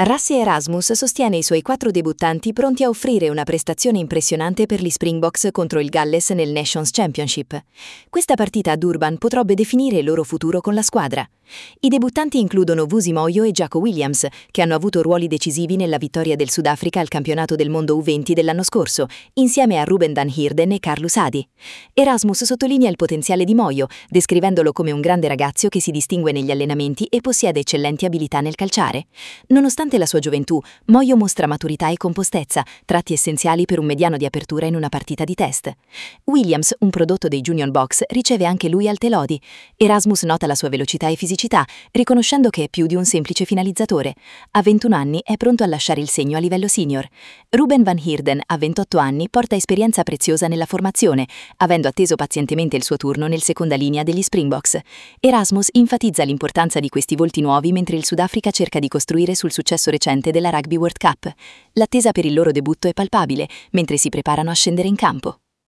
Rassie Erasmus sostiene i suoi 4 debuttanti pronti a offrire una prestazione impressionante per gli Springboks contro il Galles nel Nations Championship. Questa partita a Durban potrebbe definire il loro futuro con la squadra. I debuttanti includono Vusi Moyo e Jaco Williams, che hanno avuto ruoli decisivi nella vittoria del Sudafrica al campionato del mondo U20 dell'anno scorso, insieme a Ruben van Heerden e Carlos Hadi. Erasmus sottolinea il potenziale di Moyo, descrivendolo come un grande ragazzo che si distingue negli allenamenti e possiede eccellenti abilità nel calciare. Nonostante la sua gioventù, Moyo mostra maturità e compostezza, tratti essenziali per un mediano di apertura in una partita di test. Williams, un prodotto dei Junior Box, riceve anche lui alte lodi. Erasmus nota la sua velocità e fisicità, riconoscendo che è più di un semplice finalizzatore. A 21 anni è pronto a lasciare il segno a livello senior. Ruben van Heerden, a 28 anni, porta esperienza preziosa nella formazione, avendo atteso pazientemente il suo turno nel seconda linea degli Springboks. Erasmus enfatizza l'importanza di questi volti nuovi mentre il Sudafrica cerca di costruire sul successo recente della Rugby World Cup. L'attesa per il loro debutto è palpabile, mentre si preparano a scendere in campo.